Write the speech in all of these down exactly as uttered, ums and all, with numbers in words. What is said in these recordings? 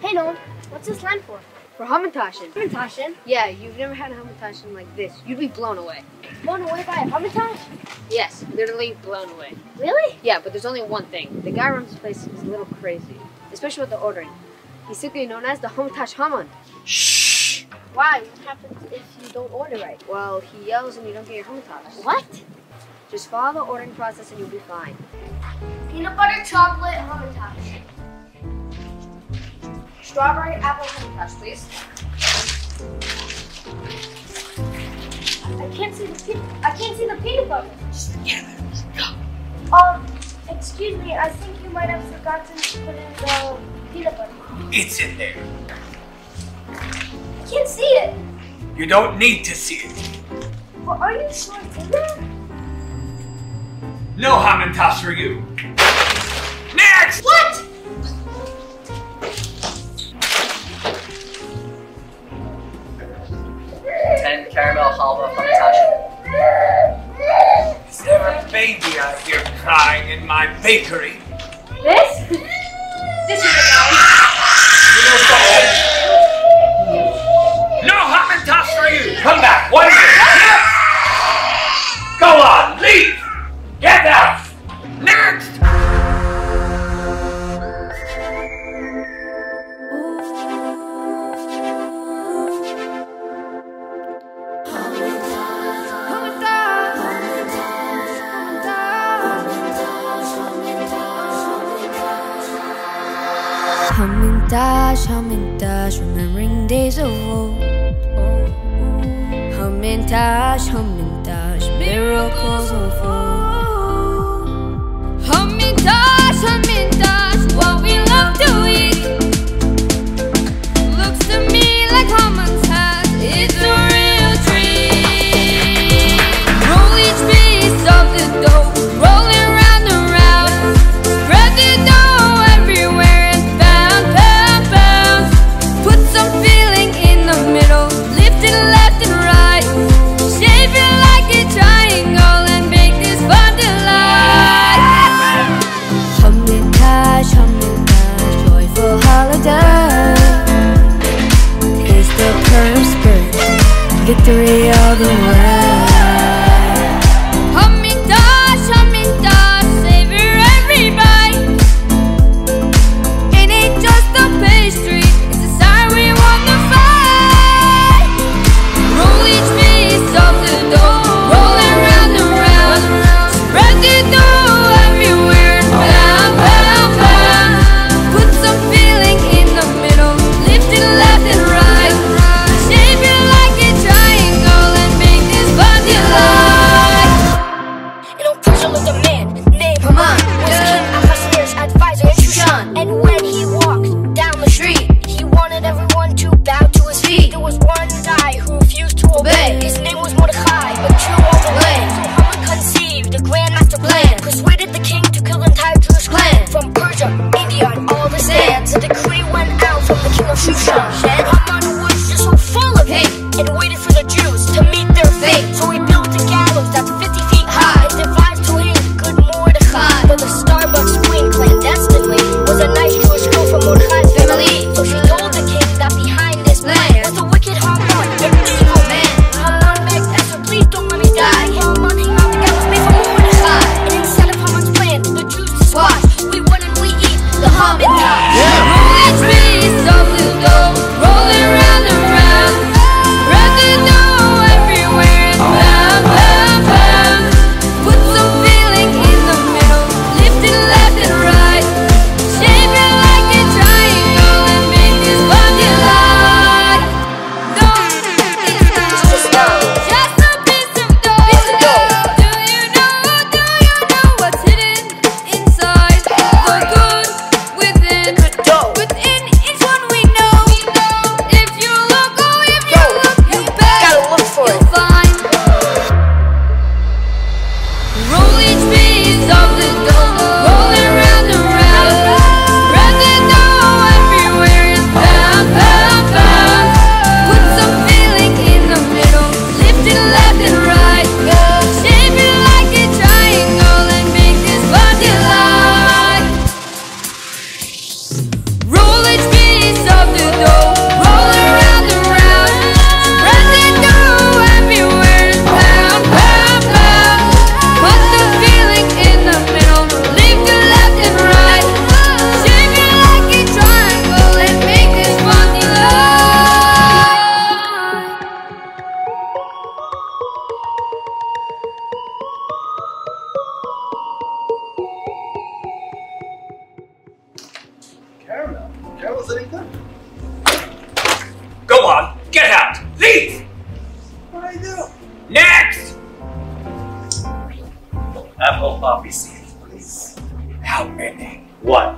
Hey Nolan, what's this line for? For Hamantashen. Hamantashen? Yeah, you've never had a Hamantashen like this. You'd be blown away. Blown away by a Hamantash? Yes, literally blown away. Really? Yeah, but there's only one thing. The guy who runs this place is a little crazy, especially with the ordering. He's simply known as the Hamantash Haman. Shh! Why? What happens if you don't order right? Well, he yells and you don't get your Hamantash. What? Just follow the ordering process and you'll be fine. Peanut butter chocolate Hamantash. Strawberry apple Hamantash, please. I can't see the peanut. I can't see the peanut butter. Just forget it. Go. Um, excuse me. I think you might have forgotten to put in the peanut butter. It's in there. I can't see it. You don't need to see it. Well, are you sure it's in there? No Hamantash for you. Next! What? Ten caramel halva Hamantash. Is there a baby out here crying in my bakery? This? This is a guy. You know something? No Hamantash for you! Come back! One minute! Go on! Leave! Get out! Next! Hamantash, Hamantash, remembering days of old. Hamantash, Hamantash, miracles unfold. Hamantash, Hamantash, what we love to eat. Looks to me like Hamantash, it's a real treat. Roll each piece of the dough, roll it round and round. Spread the dough everywhere and pound, pound, pound. Put some filling in the middle, lift it left and right. Shape it like any good. Go on, get out! Leave! What do I do? Next! Apple poppy seeds, please. How many? One.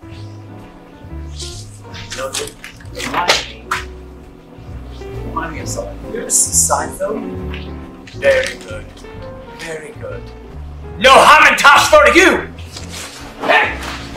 Noted. Remind me. Remind me of something. You ever see Seinfeld? Very good. Very good. No Hamantash for you! Hey!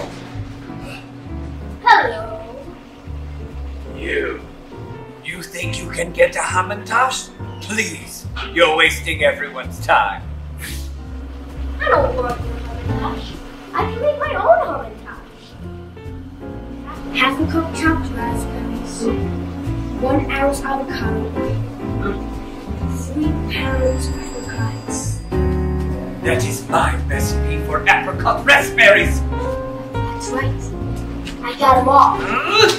Hello. You. You think you can get a Hamantash? Please. You're wasting everyone's time. I don't want your Hamantash. I can make my own Hamantash. Half a cup chopped raspberries, one ounce avocado oil, three pounds apricots. That is my recipe for apricot raspberries. That's right. I got them all. Hmm?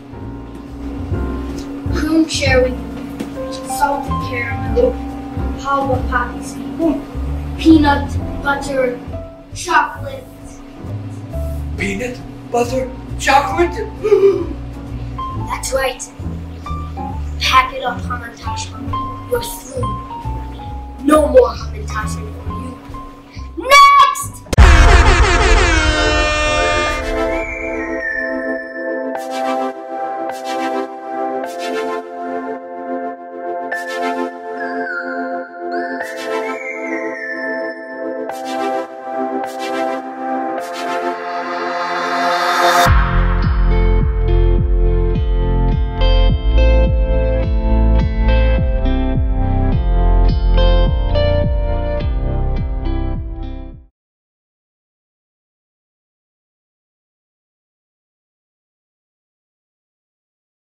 Prune cherry, salted caramel, halva poppy seed, peanut butter, chocolate. Peanut butter chocolate? That's right. Pack it up, Hamantash. You're through. No more Hamantash for you.